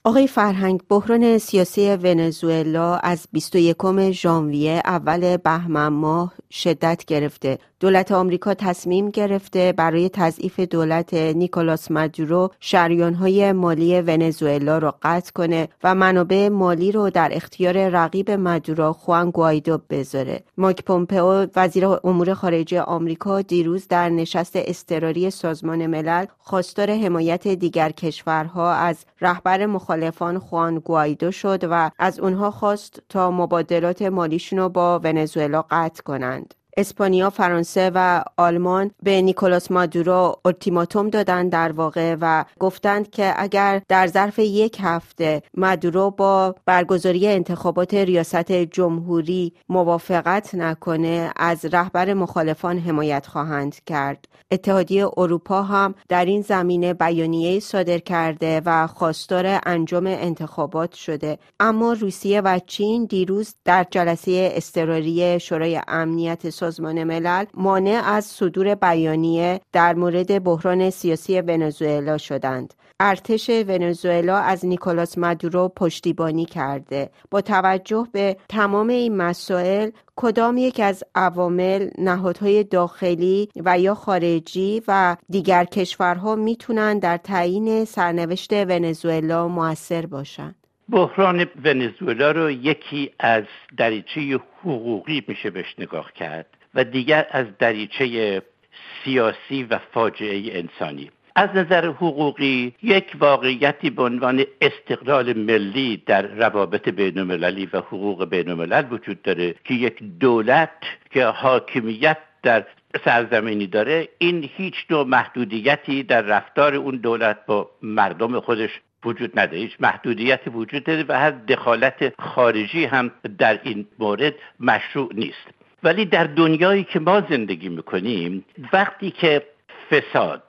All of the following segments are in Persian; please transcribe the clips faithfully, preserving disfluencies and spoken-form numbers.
آقای فرهنگ، بحران سیاسی ونزوئلا از بیست و یکم ژانویه اول بهمن ماه شدت گرفته. دولت آمریکا تصمیم گرفته برای تضعیف دولت نیکولاس مادورو شریان‌های مالی ونزوئلا را قطع کنه و منابع مالی رو در اختیار رقیب مادورو خوان گوایدو بذاره. مایک پومپئو وزیر امور خارجه آمریکا دیروز در نشست اضطراری سازمان ملل خواستار حمایت دیگر کشورها از رهبر مخالفان خوان گوایدو شد و از اونها خواست تا مبادلات مالیشون رو با ونزوئلا قطع کنند. اسپانیا، فرانسه و آلمان به نیکولاس مادورو اولتیماتوم دادن در واقع و گفتند که اگر در ظرف یک هفته مادورو با برگزاری انتخابات ریاست جمهوری موافقت نکنه از رهبر مخالفان حمایت خواهند کرد. اتحادیه اروپا هم در این زمینه بیانیه صادر کرده و خواستار انجام انتخابات شده. اما روسیه و چین دیروز در جلسه اضطراری شورای امنیت سازمان ملل مانع از صدور بیانیه در مورد بحران سیاسی ونزوئلا شدند. ارتش ونزوئلا از نیکولاس مادورو پشتیبانی کرده. با توجه به تمام این مسائل، کدام یک از عوامل، نهادهای داخلی و یا خارجی و دیگر کشورها میتونن در تعیین سرنوشت ونزوئلا مؤثر باشن؟ بحران ونزوئلا رو یکی از دریچه حقوقی میشه بهش نگاه کرد و دیگر از دریچه سیاسی و فاجعه انسانی. از نظر حقوقی یک واقعیتی به عنوان استقلال ملی در روابط بین المللی و حقوق بین الملل وجود داره که یک دولت که حاکمیت در سرزمینی داره، این هیچ نوع محدودیتی در رفتار اون دولت با مردم خودش وجود نداره. هیچ محدودیتی وجود داره و هر دخالت خارجی هم در این مورد مشروع نیست. ولی در دنیایی که ما زندگی میکنیم، وقتی که فساد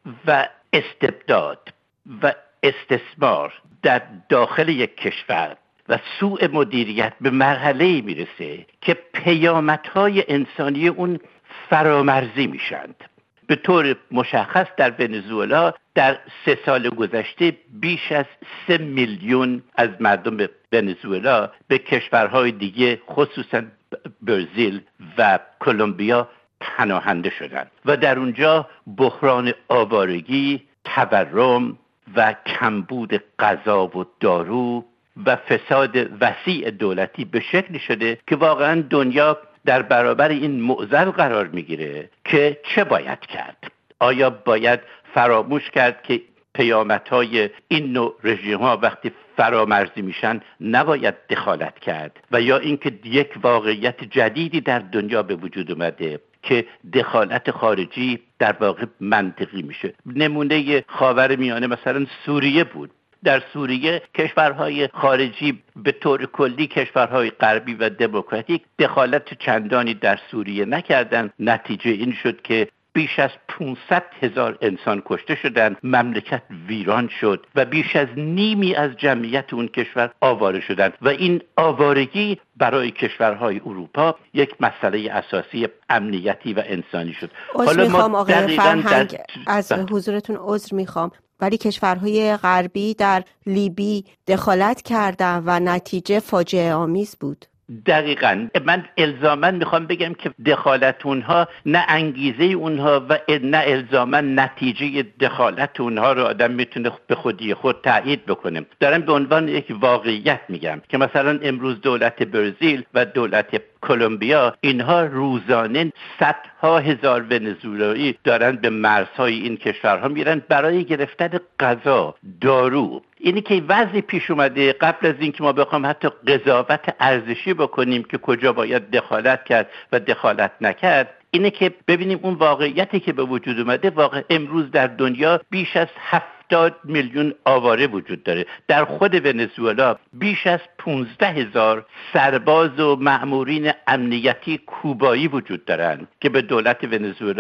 و استبداد و استثمار در داخل یک کشور و سوء مدیریت به مرحله‌ای میرسه که پیامدهای انسانی اون فرامرزی میشند. به طور مشخص در ونزوئلا در سه سال گذشته بیش از سه میلیون از مردم ونزوئلا به کشورهای دیگه خصوصا برزیل و کلمبیا پناهنده شدند و در اونجا بحران آوارگی، تورم و کمبود غذا و دارو و فساد وسیع دولتی به شکلی شده که واقعا دنیا در برابر این معضل قرار میگیره که چه باید کرد؟ آیا باید فراموش کرد که پیامدهای این نوع رژیم‌ها وقتی فرامرزی میشن نباید دخالت کرد؟ و یا اینکه یک واقعیت جدیدی در دنیا به وجود اومده که دخالت خارجی در واقع منطقی میشه. نمونه خاورمیانه مثلا سوریه بود. در سوریه کشورهای خارجی به طور کلی کشورهای غربی و دموکراتیک دخالت چندانی در سوریه نکردند. نتیجه این شد که بیش از پانصد هزار انسان کشته شدند، مملکت ویران شد و بیش از نیمی از جمعیت اون کشور آواره شدند و این آوارگی برای کشورهای اروپا یک مسئله اساسی امنیتی و انسانی شد. حالا میخوام آقای فرهنگ در... از حضورتون عذر میخوام، ولی کشورهای غربی در لیبی دخالت کردند و نتیجه فاجعه آمیز بود. دقیقاً. من الزاماً میخوام بگم که دخالت اونها نه انگیزه اونها و نه الزاماً نتیجه دخالت اونها رو آدم میتونه به خودی خود تایید بکنه. دارم به عنوان یک واقعیت میگم که مثلا امروز دولت برزیل و دولت کلمبیا اینها روزانه صدها هزار ونزوئلایی دارن به مرزهای این کشورها میرن برای گرفتن غذا، دارو. اینی که وضعی پیش اومده قبل از اینکه ما بخوام حتی قضاوت ارزشی بکنیم که کجا باید دخالت کرد و دخالت نکرد، اینه که ببینیم اون واقعیتی که به وجود اومده. واقع امروز در دنیا بیش از هفتاد میلیون آواره وجود داره. در خود ونزوئلا بیش از پانزده هزار سرباز و مأمورین امنیتی کوبایی وجود دارن که به دولت ونزوئلا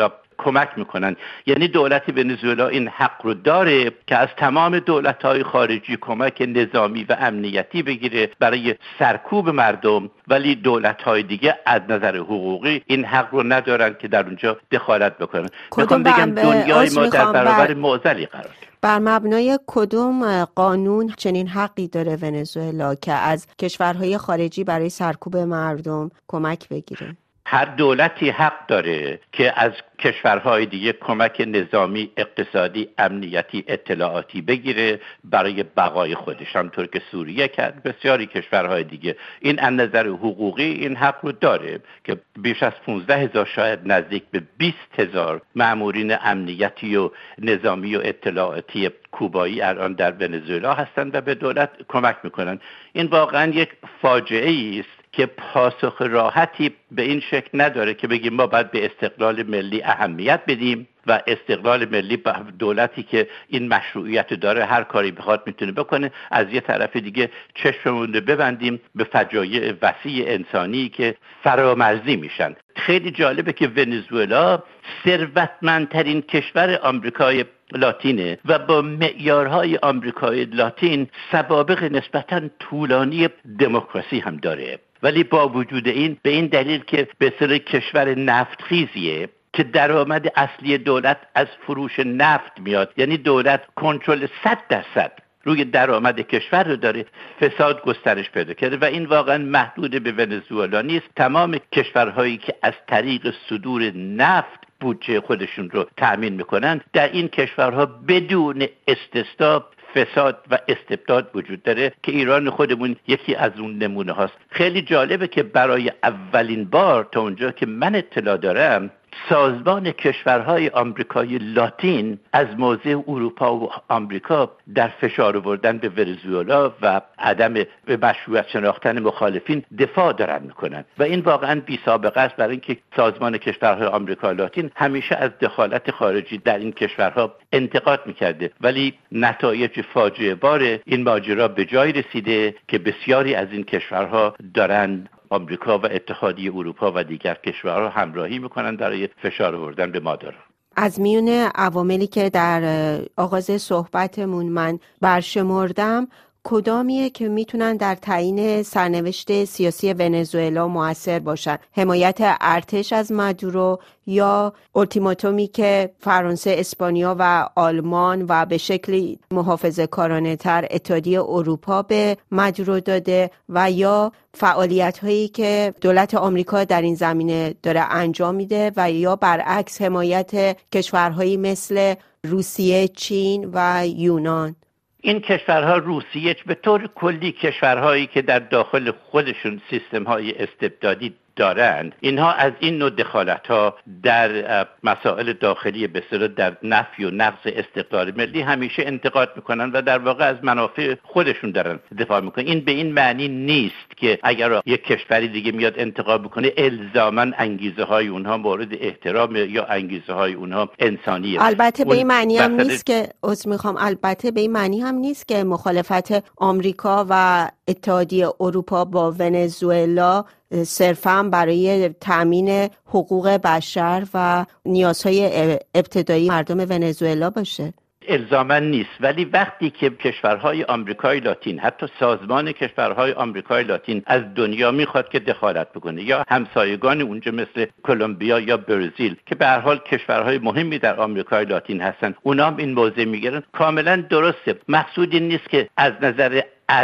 کمک میکنن. یعنی دولت ونزوئلا این حق رو داره که از تمام دولت‌های خارجی کمک نظامی و امنیتی بگیره برای سرکوب مردم، ولی دولت‌های دیگه از نظر حقوقی این حق رو ندارن که در اونجا دخالت بکنن. میخوام بگم دنیای ما در برابر معضلی قرار گرفته. بر مبنای کدوم قانون چنین حقی داره ونزوئلا که از کشورهای خارجی برای سرکوب مردم کمک بگیره؟ هر دولتی حق داره که از کشورهای دیگه کمک نظامی، اقتصادی، امنیتی، اطلاعاتی بگیره برای بقای خودش، همطور که سوریه کرد، بسیاری کشورهای دیگه. این از نظر حقوقی این حق رو داره که بیش از پانزده هزار، شاید نزدیک به بیست هزار مأمورین امنیتی و نظامی و اطلاعاتی کوبایی الان در ونزوئلا هستند و به دولت کمک میکنن. این واقعا یک فاجعه است که پاسخ راحتی به این شکل نداره که بگیم ما باید به استقلال ملی اهمیت بدیم و استقلال ملی با دولتی که این مشروعیت داره هر کاری بخواد میتونه بکنه، از یه طرف دیگه چشممون رو ببندیم به فجایع وسیع انسانی که فرامرزی میشن. خیلی جالبه که ونزوئلا ثروتمندترین کشور آمریکای لاتینه و با معیارهای آمریکای لاتین سوابق نسبتاً طولانی دموکراسی هم داره، ولی با وجود این به این دلیل که به اصطلاح کشور نفتخیزیه که درآمد اصلی دولت از فروش نفت میاد، یعنی دولت کنترل صد درصد روی درآمد کشور رو داره، فساد گسترش پیدا کرده و این واقعا محدود به ونزوئلا نیست. تمام کشورهایی که از طریق صدور نفت بودجه خودشون رو تأمین میکنن، در این کشورها بدون استثنا فساد و استبداد وجود داره که ایران خودمون یکی از اون نمونه هاست. خیلی جالبه که برای اولین بار تا اونجا که من اطلاع دارم سازمان کشورهای آمریکای لاتین از موضع اروپا و آمریکا در فشار آوردن به ونزوئلا و عدم به مشروعیت شناختن مخالفین دفاع دارن میکنن و این واقعا بی سابقه است، برای اینکه سازمان کشورهای آمریکای لاتین همیشه از دخالت خارجی در این کشورها انتقاد میکرده، ولی نتایج فاجعه بار این ماجرا به جای رسیده که بسیاری از این کشورها دارن آمریکا و اتحادیه اروپا و دیگر کشورها همراهی میکنن برای فشار آوردن به مادر. از میون عواملی که در آغاز صحبتمون من برشمردم، کدامیه که میتونن در تعیین سرنوشت سیاسی ونزوئلا مؤثر باشن؟ حمایت ارتش از مادورو یا التیماتومی که فرانسه، اسپانیا و آلمان و به شکلی محافظه‌کارانه تر اتحادیه اروپا به مادورو داده و یا فعالیت هایی که دولت آمریکا در این زمینه داره انجام میده و یا برعکس حمایت کشورهایی مثل روسیه، چین و یونان؟ این کشورها، روسیه به طور کلی کشورهایی که در داخل خودشون سیستم‌های استبدادی دارند، اینها از این نوع دخالت‌ها در مسائل داخلی به اصطلاح در نفی و نقض استقلال ملی همیشه انتقاد میکنن و در واقع از منافع خودشون دارن دفاع میکنن. این به این معنی نیست که اگر یک کشوری دیگه میاد انتقاد میکنه الزاماً انگیزه های اونها مورد احترام یا انگیزه های اونها انسانیه. البته به این معنی هم نیست که عذر میخوام البته به این معنی هم نیست که مخالفت آمریکا و اتحادیه اروپا با ونزوئلا صرفاً برای تأمین حقوق بشر و نیازهای ابتدایی مردم ونزوئلا باشه. الزاماً نیست، ولی وقتی که کشورهای آمریکای لاتین، حتی سازمان کشورهای آمریکای لاتین از دنیا میخواد که دخالت بکنه یا همسایگان اونجا مثل کلمبیا یا برزیل که به هر حال کشورهای مهمی در آمریکای لاتین هستن، اونا هم این موضع میگیرن، کاملا درسته. مقصود این نیست که از نظر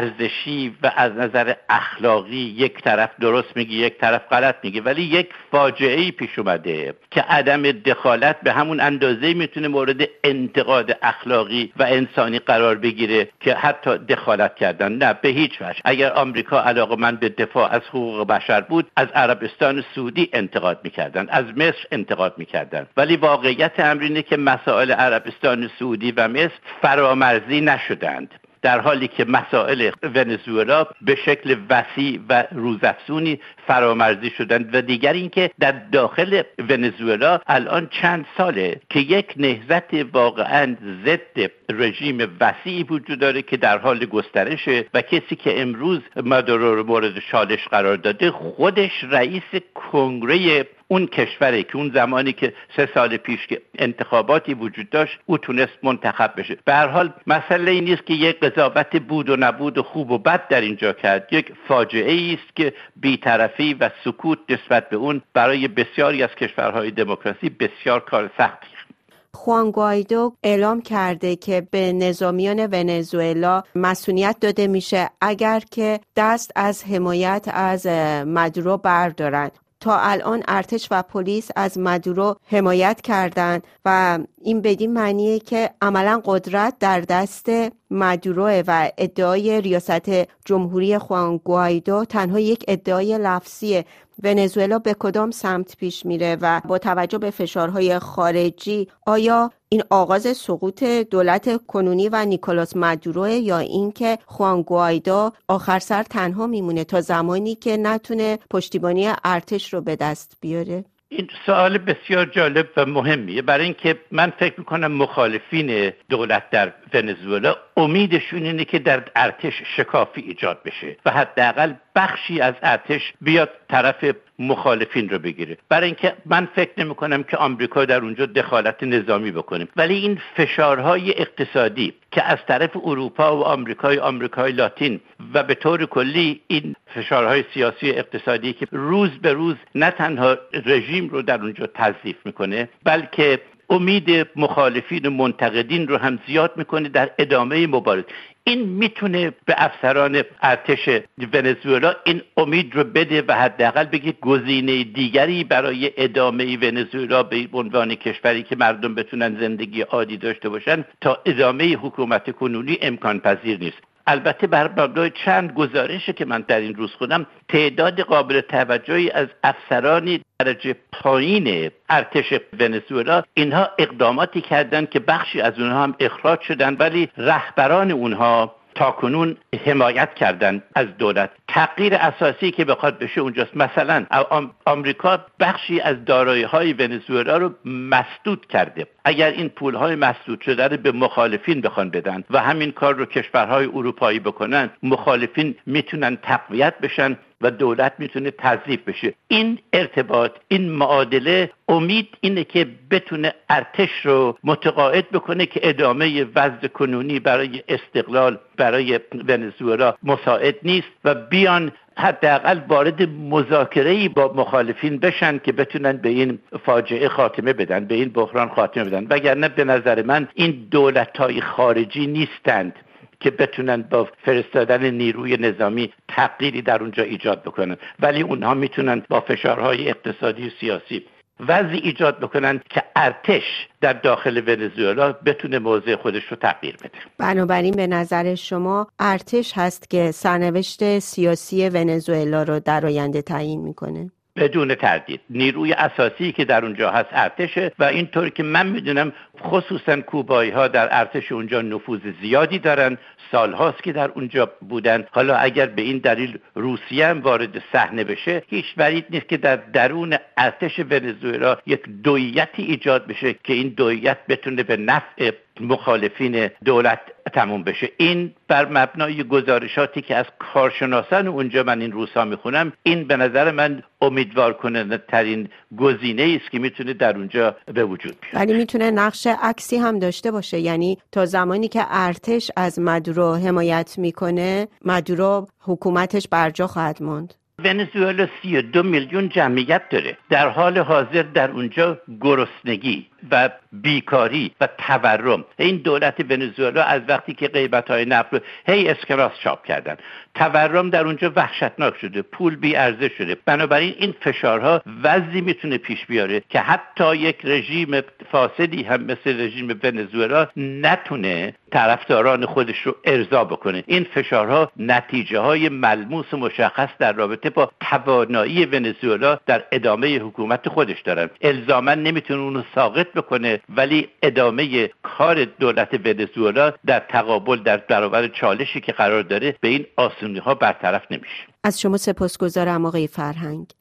ارزشی و از نظر اخلاقی یک طرف درست میگه یک طرف غلط میگه، ولی یک فاجعه‌ای پیش اومده که عدم دخالت به همون اندازه میتونه مورد انتقاد اخلاقی و انسانی قرار بگیره که حتی دخالت کردن. نه، به هیچ وجه. اگر آمریکا علاقه‌مند به دفاع از حقوق بشر بود، از عربستان سعودی انتقاد میکردن، از مصر انتقاد میکردن، ولی واقعیت امر اینه که مسائل عربستان سعودی و مصر فرامرزی نشدند، در حالی که مسائل ونزوئلا به شکل وسیع و روزافزونی فرامرزی شدند. و دیگر این که در داخل ونزوئلا الان چند ساله که یک نهضت واقعا ضد رژیم وسیعی وجود داره که در حال گسترشه و کسی که امروز مادورو رو مورد چالش قرار داده خودش رئیس کنگره اون کشوری که اون زمانی که سه سال پیش که انتخاباتی وجود داشت او تونست منتخب بشه. به هر حال مسئله این نیست که یک قضاوت بود و نبود و خوب و بد در اینجا کرد، یک فاجعه است که بی‌طرفی و سکوت نسبت به اون برای بسیاری از کشورهای دموکراسی بسیار کار سختی. خوان گوایدو اعلام کرده که به نظامیان ونزوئلا مسئولیت داده میشه اگر که دست از حمایت از مادورو بردارن. تا الان ارتش و پلیس از مادورو حمایت کردند و این بدین معنیه که عملا قدرت در دست مادورو و ادعای ریاست جمهوری خوان گوایدو تنها یک ادعای لفظیه. ونزوئلا به کدام سمت پیش میره و با توجه به فشارهای خارجی آیا این آغاز سقوط دولت کنونی و نیکولاس مادورو یا اینکه خوان گوایدو آخر سر تنها میمونه تا زمانی که نتونه پشتیبانی ارتش رو به دست بیاره؟ این سوال بسیار جالب و مهمیه، برای اینکه من فکر میکنم مخالفین دولت در ونزوئلا امیدشون اینه که در ارتش شکافی ایجاد بشه و حداقل بخشی از ارتش بیاد طرف مخالفین رو بگیره، برای اینکه من فکر نمی کنم که آمریکا در اونجا دخالت نظامی بکنه. ولی این فشارهای اقتصادی که از طرف اروپا و آمریکای آمریکای لاتین و به طور کلی این فشارهای سیاسی اقتصادی که روز به روز نه تنها رژیم رو در اونجا تضعیف میکنه بلکه امید مخالفین و منتقدین رو هم زیاد میکنه در ادامه مبارزه. این میتونه به افسران ارتش ونزوئلا این امید رو بده و حداقل بگه گزینه دیگری برای ادامه ونزوئلا به عنوان کشوری که مردم بتونن زندگی عادی داشته باشن تا ادامه حکومت کنونی امکان پذیر نیست. البته بر مبنای چند گزارشی که من در این روز خوندم تعداد قابل توجهی از افسران درجه پایین ارتش ونزوئلا اینها اقداماتی کردن که بخشی از اونها هم اخراج شدن، ولی رهبران اونها تاکنون حمایت کردن از دولت. تغییر اساسی که بخواد بشه اونجاست. مثلا آمریکا بخشی از دارایی‌های ونزوئلا رو مسدود کرده. اگر این پول‌های مسدود شده رو به مخالفین بخوان بدن و همین کار رو کشورهای اروپایی بکنن، مخالفین میتونن تقویت بشن و دولت میتونه تضعیف بشه. این ارتباط، این معادله، امید اینه که بتونه ارتش رو متقاعد بکنه که ادامه وضع کنونی برای استقلال برای ونزوئلا مساعد نیست و بیان حداقل وارد مذاکره‌ای با مخالفین بشن که بتونن به این فاجعه خاتمه بدن، به این بحران خاتمه بدن. وگرنه به نظر من این دولت‌های خارجی نیستند که بتونن با فرستادن نیروی نظامی تغییری در اونجا ایجاد بکنن، ولی اونها میتونن با فشارهای اقتصادی و سیاسی وضعی ایجاد بکنن که ارتش در داخل ونزوئلا بتونه موضع خودش رو تغییر بده. بنابراین به نظر شما ارتش هست که سرنوشت سیاسی ونزوئلا رو در آینده تعیین میکنه؟ بدون تردید نیروی اساسی که در اونجا هست ارتشه و اینطور که من میدونم خصوصا کوبایی ها در ارتش اونجا نفوذ زیادی دارن، سالهاست که در اونجا بودن. حالا اگر به این دلیل روسیه هم وارد صحنه بشه هیچ بعید نیست که در درون ارتش ونزوئلا یک دویتی ایجاد بشه که این دویت بتونه به نفع مخالفین دولت تموم بشه. این بر مبنای گزارشاتی که از کارشناسان اونجا من این روزها میخونم، این به نظر من امیدوار کننده ترین گزینه است که میتونه در اونجا به وجود بیاد. ولی میتونه نقش عکسی هم داشته باشه، یعنی تا زمانی که ارتش از مادورو حمایت میکنه مادورو حکومتش برجا خواهد ماند. ونزوئلا سی و دو میلیون جمعیت داره. در حال حاضر در اونجا گرسنگی و بیکاری و تورم. این دولت ونزوئلا از وقتی که قیمت‌های نفت رو هی اسکناس چاپ کردن، تورم در اونجا وحشتناک شده، پول بی ارزش شده. بنابراین این فشارها وضعی میتونه پیش بیاره که حتی یک رژیم فاسدی هم مثل رژیم ونزوئلا نتونه طرفداران خودش رو ارضا بکنه. این فشارها نتیجه های ملموس و مشخص در رابطه با توانایی ونزوئلا در ادامه حکومت خودش دارن. الزاما نمیتونه اونو ساقط بکنه، ولی ادامه کار دولت ونزوئلا در تقابل در برابر چالشی که قرار داره به این آسونی ها برطرف نمیشه. از شما سپاسگزارم آقای فرهنگ.